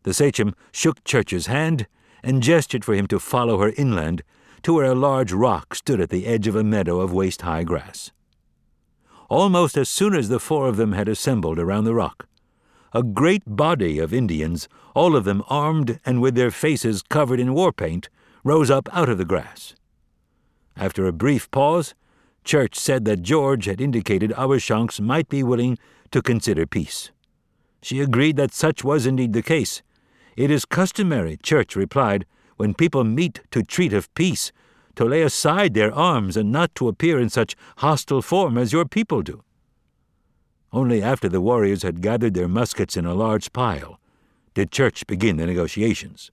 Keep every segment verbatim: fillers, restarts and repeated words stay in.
The sachem shook Church's hand and gestured for him to follow her inland to where a large rock stood at the edge of a meadow of waist-high grass. Almost as soon as the four of them had assembled around the rock, a great body of Indians, all of them armed and with their faces covered in war paint, rose up out of the grass. After a brief pause, Church said that George had indicated Awashanks might be willing to consider peace. She agreed that such was indeed the case. "It is customary," Church replied, "when people meet to treat of peace, to lay aside their arms and not to appear in such hostile form as your people do." Only after the warriors had gathered their muskets in a large pile did Church begin the negotiations.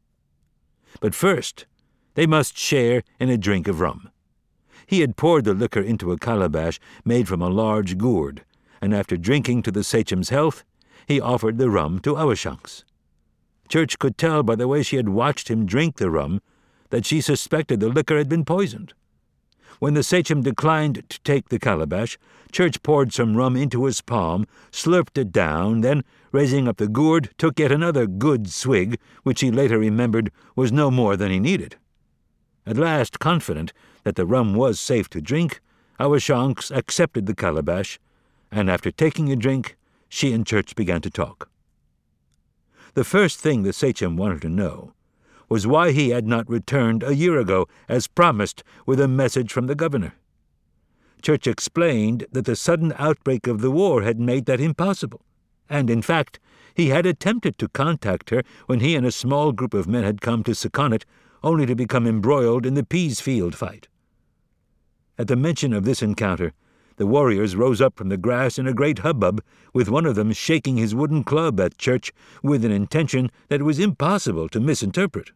But first, they must share in a drink of rum. He had poured the liquor into a calabash made from a large gourd, and after drinking to the sachem's health, he offered the rum to Awashanks. Church could tell by the way she had watched him drink the rum that she suspected the liquor had been poisoned. When the sachem declined to take the calabash, Church poured some rum into his palm, slurped it down, then, raising up the gourd, took yet another good swig, which he later remembered was no more than he needed. At last, confident that the rum was safe to drink, Awashanks accepted the calabash, and after taking a drink, she and Church began to talk. The first thing the sachem wanted to know was why he had not returned a year ago, as promised, with a message from the governor. Church explained that the sudden outbreak of the war had made that impossible, and, in fact, he had attempted to contact her when he and a small group of men had come to Sakonnet, only to become embroiled in the Peasefield fight. At the mention of this encounter, the warriors rose up from the grass in a great hubbub, with one of them shaking his wooden club at Church with an intention that it was impossible to misinterpret.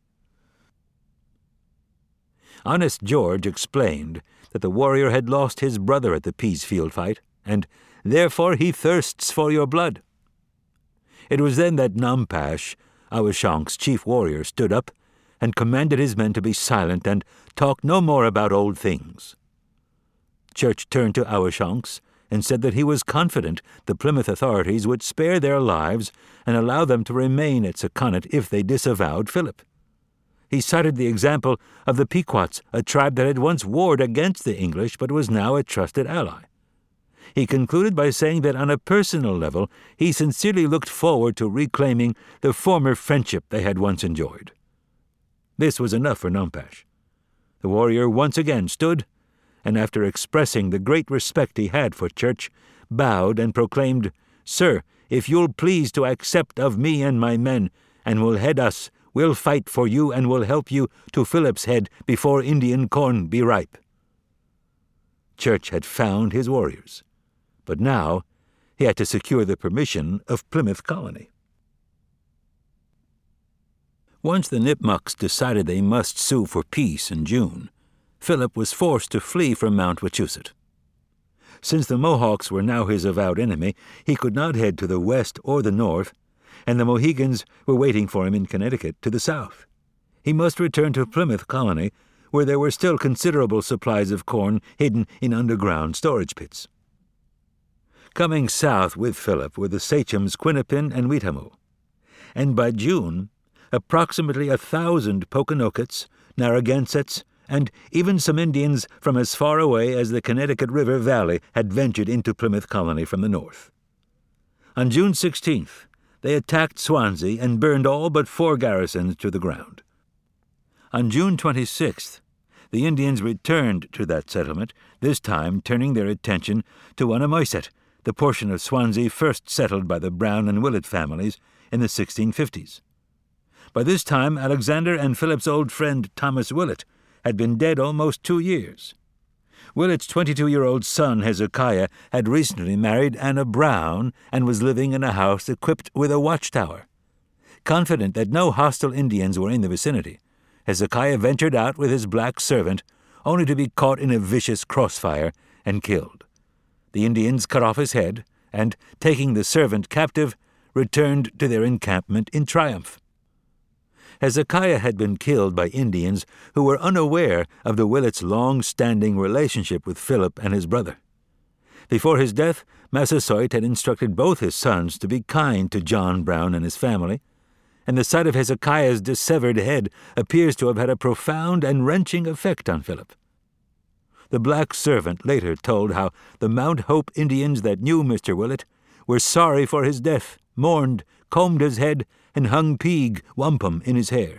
Honest George explained that the warrior had lost his brother at the Peasefield fight, and therefore he thirsts for your blood. It was then that Nampash, Awashanks' chief warrior, stood up and commanded his men to be silent and talk no more about old things. Church turned to Awashanks and said that he was confident the Plymouth authorities would spare their lives and allow them to remain at Sakonnet if they disavowed Philip. He cited the example of the Pequots, a tribe that had once warred against the English but was now a trusted ally. He concluded by saying that on a personal level he sincerely looked forward to reclaiming the former friendship they had once enjoyed. This was enough for Nampash. The warrior once again stood, and after expressing the great respect he had for Church, bowed and proclaimed, "Sir, if you'll please to accept of me and my men, and will head us, we'll fight for you and will help you to Philip's Head before Indian corn be ripe." Church had found his warriors, but now he had to secure the permission of Plymouth Colony. Once the Nipmucks decided they must sue for peace in June, Philip was forced to flee from Mount Wachusett. Since the Mohawks were now his avowed enemy, he could not head to the west or the north, and the Mohegans were waiting for him in Connecticut to the south. He must return to Plymouth Colony, where there were still considerable supplies of corn hidden in underground storage pits. Coming south with Philip were the sachems Quinnapin and Weetamoo, and by June approximately a thousand Pokanokets, Narragansetts, and even some Indians from as far away as the Connecticut River Valley had ventured into Plymouth Colony from the north. On June sixteenth, they attacked Swansea and burned all but four garrisons to the ground. On June twenty-sixth, the Indians returned to that settlement, this time turning their attention to Wannamoiset, the portion of Swansea first settled by the Brown and Willett families in the sixteen fifties. By this time, Alexander and Philip's old friend Thomas Willett had been dead almost two years. Willett's twenty-two-year-old son Hezekiah had recently married Anna Brown and was living in a house equipped with a watchtower. Confident that no hostile Indians were in the vicinity, Hezekiah ventured out with his black servant, only to be caught in a vicious crossfire and killed. The Indians cut off his head and, taking the servant captive, returned to their encampment in triumph. Hezekiah had been killed by Indians who were unaware of the Willett's long-standing relationship with Philip and his brother. Before his death, Massasoit had instructed both his sons to be kind to John Brown and his family, and the sight of Hezekiah's dissevered head appears to have had a profound and wrenching effect on Philip. The black servant later told how the Mount Hope Indians that knew Mister Willett were sorry for his death, mourned, combed his head, and hung peag wampum in his hair.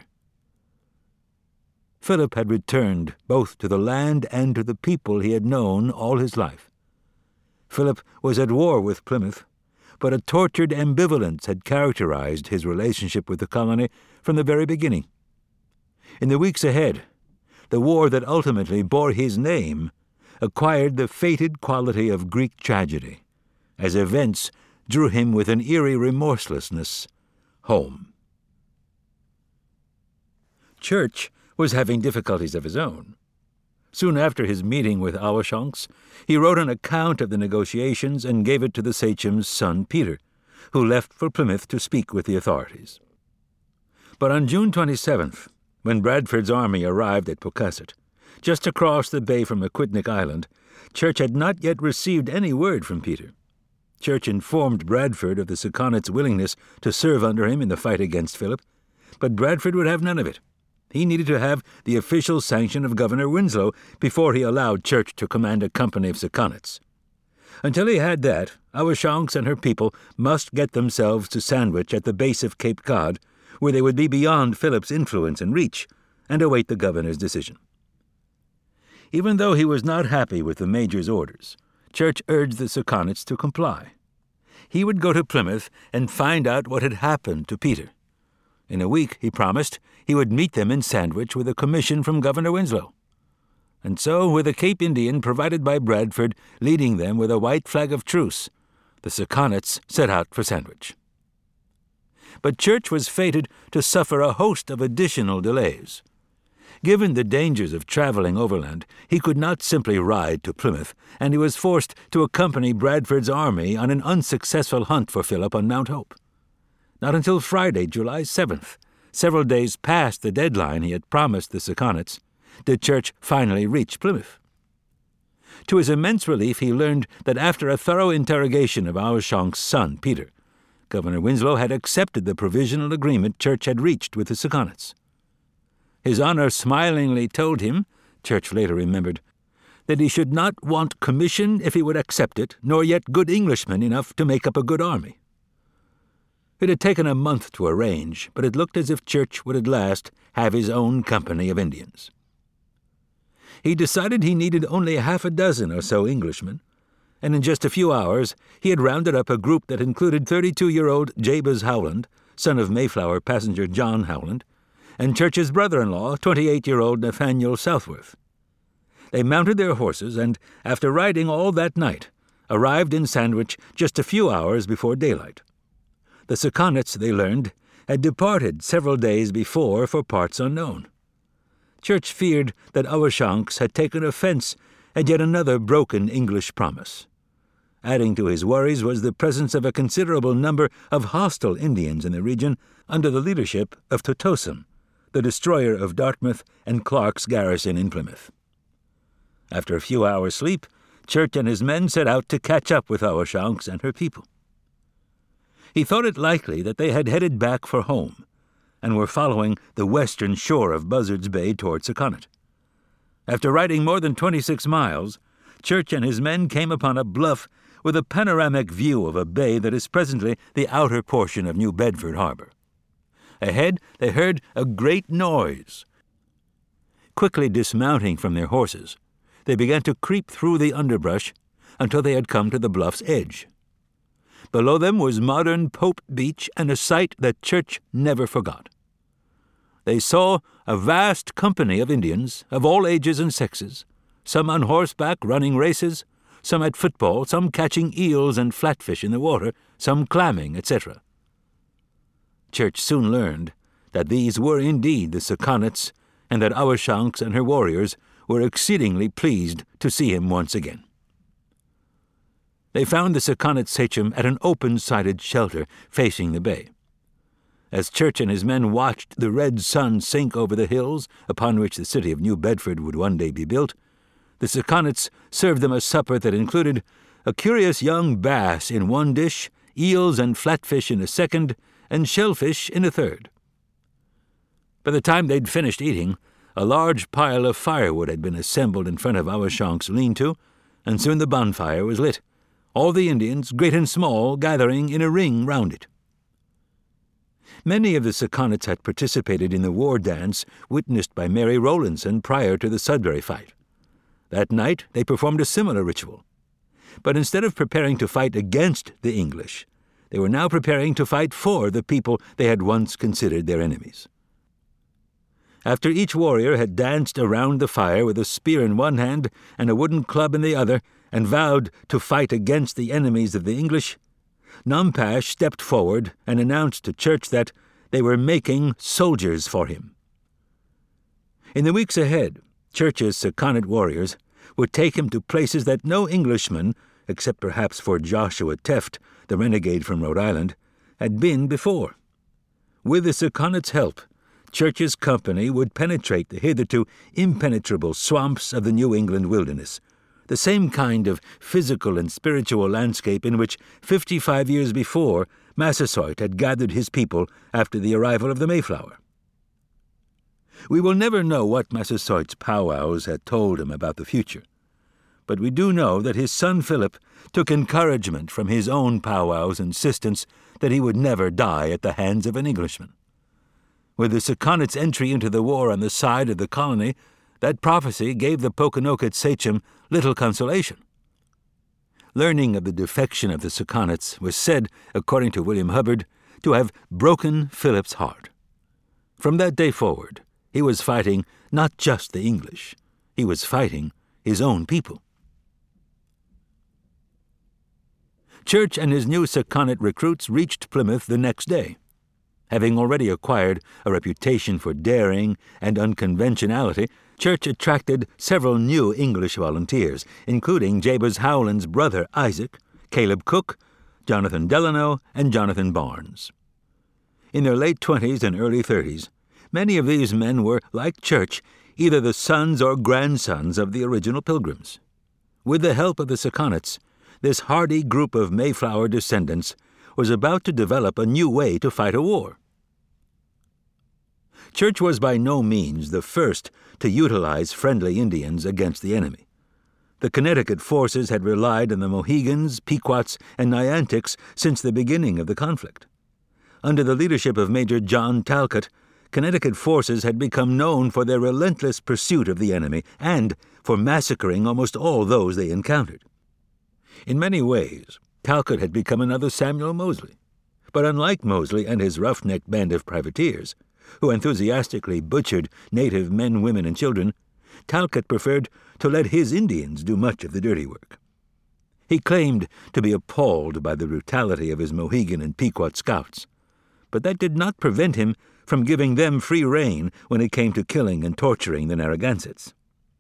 Philip had returned both to the land and to the people he had known all his life. Philip was at war with Plymouth, but a tortured ambivalence had characterized his relationship with the colony from the very beginning. In the weeks ahead, the war that ultimately bore his name acquired the fated quality of Greek tragedy, as events drew him with an eerie remorselessness home. Church was having difficulties of his own. Soon after his meeting with Awashonks, he wrote an account of the negotiations and gave it to the sachem's son Peter, who left for Plymouth to speak with the authorities. But on June twenty-seventh, when Bradford's army arrived at Pocasset, just across the bay from Aquidneck Island, Church had not yet received any word from Peter. Church informed Bradford of the Sakonet's willingness to serve under him in the fight against Philip, but Bradford would have none of it. He needed to have the official sanction of Governor Winslow before he allowed Church to command a company of Sakonets. Until he had that, Awashonks and her people must get themselves to Sandwich at the base of Cape Cod, where they would be beyond Philip's influence and reach, and await the governor's decision. Even though he was not happy with the major's orders, Church urged the Sakonets to comply. He would go to Plymouth and find out what had happened to Peter. In a week, he promised, he would meet them in Sandwich with a commission from Governor Winslow. And so, with a Cape Indian provided by Bradford leading them with a white flag of truce, the Sakonets set out for Sandwich. But Church was fated to suffer a host of additional delays. Given the dangers of traveling overland, he could not simply ride to Plymouth, and he was forced to accompany Bradford's army on an unsuccessful hunt for Philip on Mount Hope. Not until Friday, July seventh, several days past the deadline he had promised the Sakonets, did Church finally reach Plymouth. To his immense relief, he learned that after a thorough interrogation of Awashonks' son, Peter, Governor Winslow had accepted the provisional agreement Church had reached with the Sakonets. His honor smilingly told him, Church later remembered, that he should not want commission if he would accept it, nor yet good Englishmen enough to make up a good army. It had taken a month to arrange, but it looked as if Church would at last have his own company of Indians. He decided he needed only half a dozen or so Englishmen, and in just a few hours he had rounded up a group that included thirty-two-year-old Jabez Howland, son of Mayflower passenger John Howland, and Church's brother-in-law, twenty-eight-year-old Nathaniel Southworth. They mounted their horses and, after riding all that night, arrived in Sandwich just a few hours before daylight. The Sakonets, they learned, had departed several days before for parts unknown. Church feared that Awashonks had taken offense at yet another broken English promise. Adding to his worries was the presence of a considerable number of hostile Indians in the region under the leadership of Totossum, the destroyer of Dartmouth and Clark's garrison in Plymouth. After a few hours' sleep, Church and his men set out to catch up with Awashonks and her people. He thought it likely that they had headed back for home, and were following the western shore of Buzzard's Bay toward Sakonnet. After riding more than twenty-six miles, Church and his men came upon a bluff with a panoramic view of a bay that is presently the outer portion of New Bedford Harbor. Ahead they heard a great noise. Quickly dismounting from their horses, they began to creep through the underbrush until they had come to the bluff's edge. Below them was modern Pope Beach and a sight that Church never forgot. They saw a vast company of Indians of all ages and sexes, some on horseback running races, some at football, some catching eels and flatfish in the water, some clamming, et cetera. Church soon learned that these were indeed the Sakonets, and that Awashonks and her warriors were exceedingly pleased to see him once again. They found the Sakonet sachem at an open-sided shelter facing the bay. As Church and his men watched the red sun sink over the hills upon which the city of New Bedford would one day be built, the Sakonets served them a supper that included a curious young bass in one dish, eels and flatfish in a second, and shellfish in a third. By the time they'd finished eating, a large pile of firewood had been assembled in front of Awashank's lean-to, and soon the bonfire was lit, all the Indians, great and small, gathering in a ring round it. Many of the Sakonets had participated in the war dance witnessed by Mary Rowlandson prior to the Sudbury fight. That night they performed a similar ritual. But instead of preparing to fight against the English, they were now preparing to fight for the people they had once considered their enemies. After each warrior had danced around the fire with a spear in one hand and a wooden club in the other, and vowed to fight against the enemies of the English, Nampash stepped forward and announced to Church that they were making soldiers for him. In the weeks ahead, Church's Sakonnet warriors would take him to places that no Englishman, except perhaps for Joshua Teft, the renegade from Rhode Island, had been before. With the Sakonnets' help, Church's company would penetrate the hitherto impenetrable swamps of the New England wilderness, the same kind of physical and spiritual landscape in which fifty-five years before Massasoit had gathered his people after the arrival of the Mayflower. We will never know what Massasoit's powwows had told him about the future, but we do know that his son Philip took encouragement from his own powwow's insistence that he would never die at the hands of an Englishman. With the Sakonnets' entry into the war on the side of the colony, that prophecy gave the Pokanoket sachem little consolation. Learning of the defection of the Sakonnets was said, according to William Hubbard, to have broken Philip's heart. From that day forward, he was fighting not just the English, he was fighting his own people. Church and his new Sakonnet recruits reached Plymouth the next day. Having already acquired a reputation for daring and unconventionality, Church attracted several new English volunteers, including Jabez Howland's brother Isaac, Caleb Cook, Jonathan Delano, and Jonathan Barnes. In their late twenties and early thirties, many of these men were, like Church, either the sons or grandsons of the original Pilgrims. With the help of the Sakonnets, this hardy group of Mayflower descendants was about to develop a new way to fight a war. Church was by no means the first to utilize friendly Indians against the enemy. The Connecticut forces had relied on the Mohegans, Pequots, and Niantics since the beginning of the conflict. Under the leadership of Major John Talcott, Connecticut forces had become known for their relentless pursuit of the enemy and for massacring almost all those they encountered. In many ways, Talcott had become another Samuel Mosley. But unlike Mosley and his roughneck band of privateers, who enthusiastically butchered native men, women, and children, Talcott preferred to let his Indians do much of the dirty work. He claimed to be appalled by the brutality of his Mohegan and Pequot scouts, but that did not prevent him from giving them free rein when it came to killing and torturing the Narragansetts.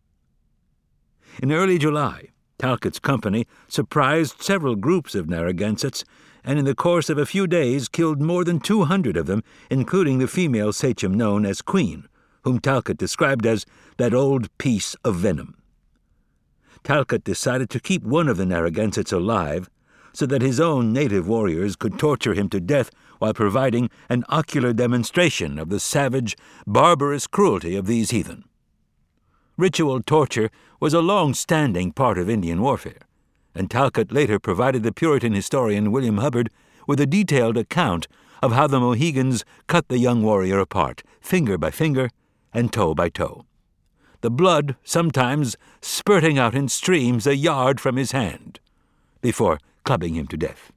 In early July, Talcott's company surprised several groups of Narragansetts, and in the course of a few days killed more than two hundred of them, including the female sachem known as Queen, whom Talcott described as that old piece of venom. Talcott decided to keep one of the Narragansetts alive so that his own native warriors could torture him to death while providing an ocular demonstration of the savage, barbarous cruelty of these heathen. Ritual torture was a long-standing part of Indian warfare, and Talcott later provided the Puritan historian William Hubbard with a detailed account of how the Mohegans cut the young warrior apart, finger by finger and toe by toe, the blood sometimes spurting out in streams a yard from his hand, before clubbing him to death.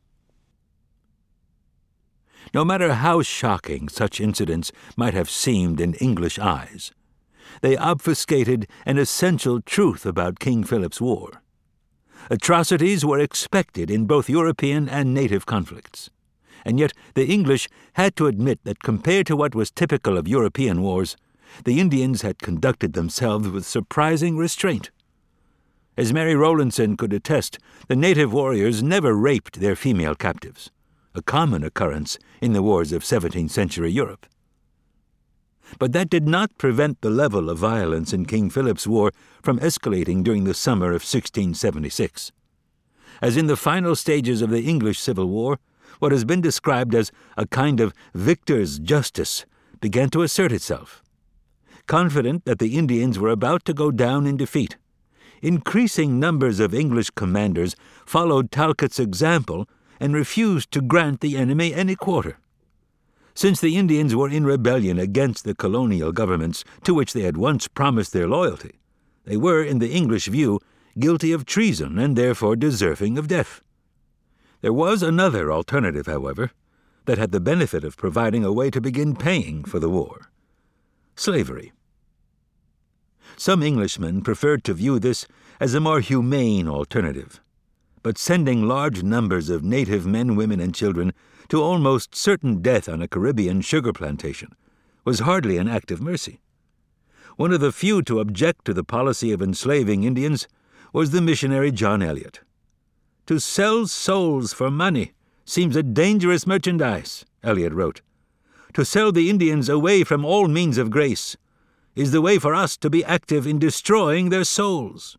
No matter how shocking such incidents might have seemed in English eyes, they obfuscated an essential truth about King Philip's war. Atrocities were expected in both European and native conflicts, and yet the English had to admit that compared to what was typical of European wars, the Indians had conducted themselves with surprising restraint. As Mary Rowlandson could attest, the native warriors never raped their female captives, a common occurrence in the wars of seventeenth century Europe. But that did not prevent the level of violence in King Philip's War from escalating during the summer of sixteen seventy-six. As in the final stages of the English Civil War, what has been described as a kind of victor's justice began to assert itself. Confident that the Indians were about to go down in defeat, increasing numbers of English commanders followed Talcott's example and refused to grant the enemy any quarter. Since the Indians were in rebellion against the colonial governments to which they had once promised their loyalty, they were, in the English view, guilty of treason and therefore deserving of death. There was another alternative, however, that had the benefit of providing a way to begin paying for the war: slavery. Some Englishmen preferred to view this as a more humane alternative, but sending large numbers of native men, women, and children to almost certain death on a Caribbean sugar plantation was hardly an act of mercy. One of the few to object to the policy of enslaving Indians was the missionary John Eliot. "To sell souls for money seems a dangerous merchandise," Eliot wrote. "To sell the Indians away from all means of grace is the way for us to be active in destroying their souls."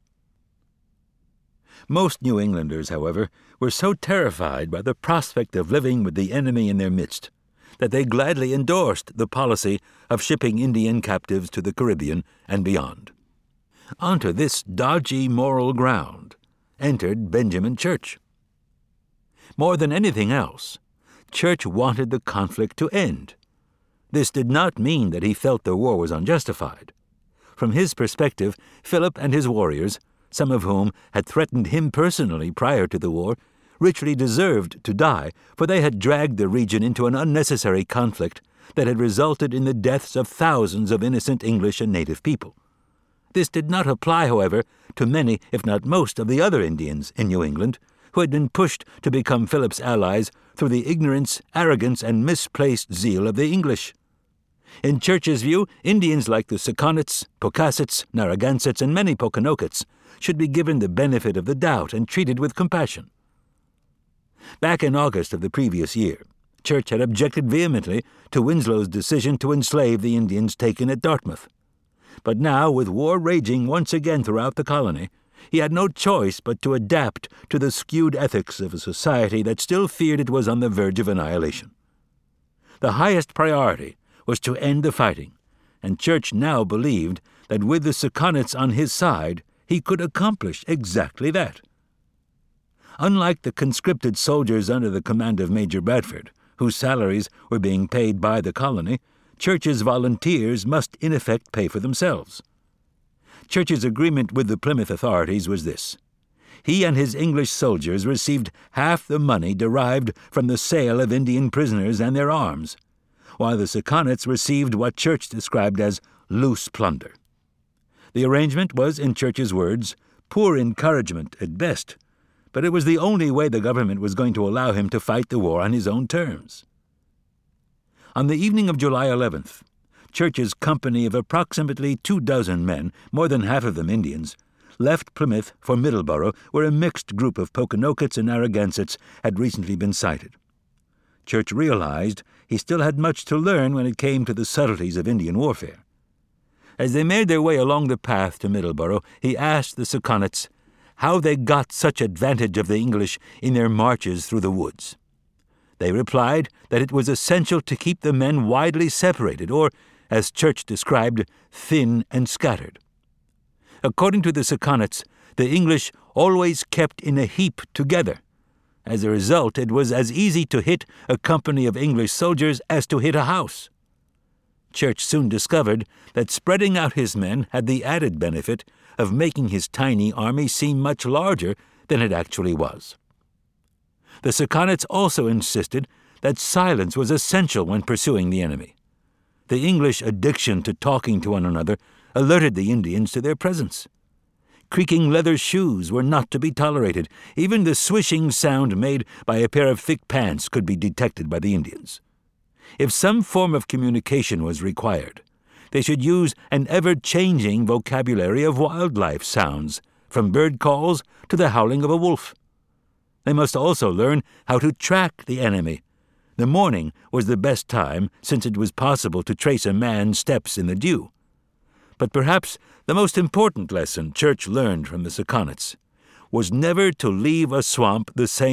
Most New Englanders, however, were so terrified by the prospect of living with the enemy in their midst that they gladly endorsed the policy of shipping Indian captives to the Caribbean and beyond. Onto this dodgy moral ground entered Benjamin Church. More than anything else, Church wanted the conflict to end. This did not mean that he felt the war was unjustified. From his perspective, Philip and his warriors, some of whom had threatened him personally prior to the war, richly deserved to die, for they had dragged the region into an unnecessary conflict that had resulted in the deaths of thousands of innocent English and native people. This did not apply, however, to many, if not most, of the other Indians in New England, who had been pushed to become Philip's allies through the ignorance, arrogance, and misplaced zeal of the English. In Church's view, Indians like the Sakonets, Pocasets, Narragansetts, and many Pokanokets should be given the benefit of the doubt and treated with compassion. Back in August of the previous year, Church had objected vehemently to Winslow's decision to enslave the Indians taken at Dartmouth. But now, with war raging once again throughout the colony, he had no choice but to adapt to the skewed ethics of a society that still feared it was on the verge of annihilation. The highest priority was to end the fighting, and Church now believed that with the Sakonets on his side, he could accomplish exactly that. Unlike the conscripted soldiers under the command of Major Bradford, whose salaries were being paid by the colony, Church's volunteers must in effect pay for themselves. Church's agreement with the Plymouth authorities was this: he and his English soldiers received half the money derived from the sale of Indian prisoners and their arms, while the Sakonets received what Church described as loose plunder. The arrangement was, in Church's words, poor encouragement at best, but it was the only way the government was going to allow him to fight the war on his own terms. On the evening of July eleventh, Church's company of approximately two dozen men, more than half of them Indians, left Plymouth for Middleborough, where a mixed group of Pokanokets and Narragansetts had recently been sighted. Church realized he still had much to learn when it came to the subtleties of Indian warfare. As they made their way along the path to Middleborough, he asked the Sakonets how they got such advantage of the English in their marches through the woods. They replied that it was essential to keep the men widely separated, or, as Church described, thin and scattered. According to the Sakonets, the English always kept in a heap together. As a result, it was as easy to hit a company of English soldiers as to hit a house. Church soon discovered that spreading out his men had the added benefit of making his tiny army seem much larger than it actually was. The Sakonets also insisted that silence was essential when pursuing the enemy. The English addiction to talking to one another alerted the Indians to their presence. Creaking leather shoes were not to be tolerated. Even the swishing sound made by a pair of thick pants could be detected by the Indians. If some form of communication was required, they should use an ever-changing vocabulary of wildlife sounds, from bird calls to the howling of a wolf. They must also learn how to track the enemy. The morning was the best time, since it was possible to trace a man's steps in the dew. But perhaps the most important lesson Church learned from the Sakonets was never to leave a swamp the same